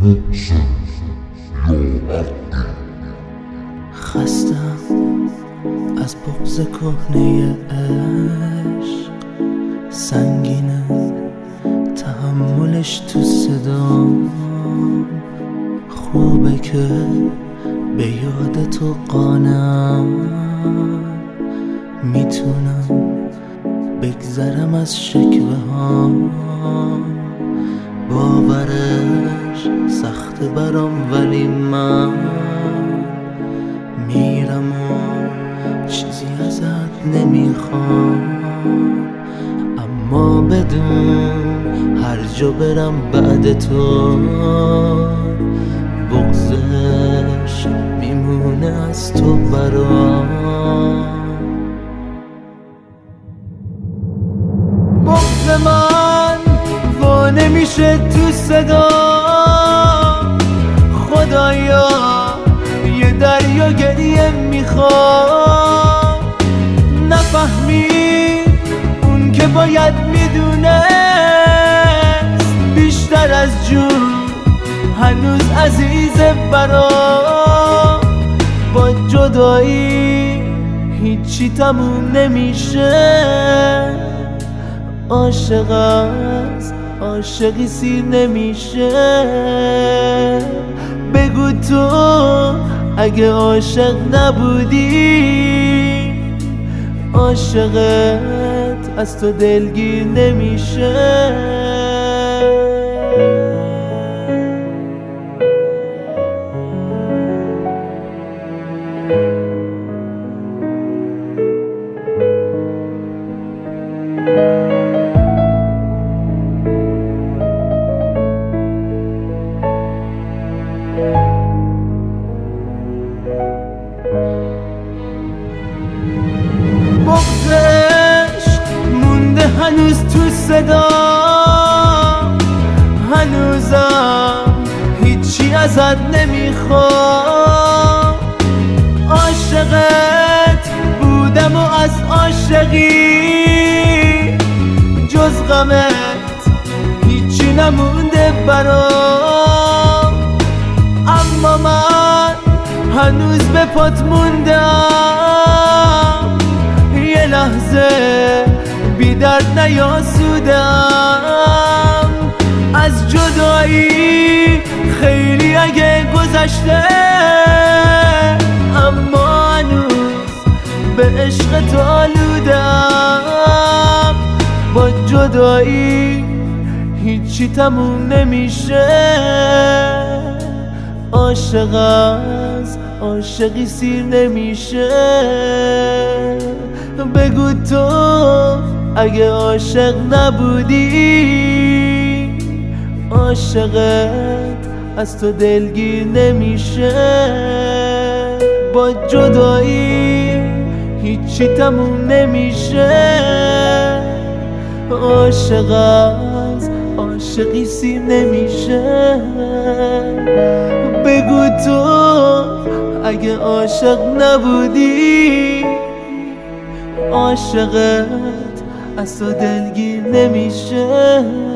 محسن یا عقی. خستم از بغض کهنه عشق، سنگینه تحملش تو صدام. خوبه که به یاد تو قانم، میتونم بگذرم از شکوه ها. باورش سخته برام ولی من میرم و چیزی ازت نمیخوام. اما بدون هر جا برم بعد تو بغضش میمونه از تو برام. بغض من وا نمیشه تو صدا، خدایا یه دریا گریه میخوام. نفهمید اون که باید میدونست، بیشتر از جون هنوز عزیزه برام. با جدایی هیچی تموم نمیشه، عاشق از عاشقی سیر نمیشه. بگو تو اگه عاشق نبودی، عاشقت از تو دلگیر نمیشه. بغض عشق مونده هنوز تو صدا، هنوزم هیچی ازت نمیخوام. عاشقت بودم و از عاشقی جز غمت هیچی نمونده برام. اما من هنوز به پات موندم، یه لحظه بی درد نیاسودم. از جدایی خیلی اگه گذشته، اما هنوز به عشق تو آلودم. با جدایی هیچی تموم نمیشه، عاشق از عاشقی سیر نمیشه. بگو تو اگه عاشق نبودی، عاشقت از تو دلگیر نمیشه. با جدایی هیچی تموم نمیشه، عاشق از عاشقی سیر نمیشه. بگو تو اگه عاشق نبودی، عاشقت از تو دلگیر نمیشه.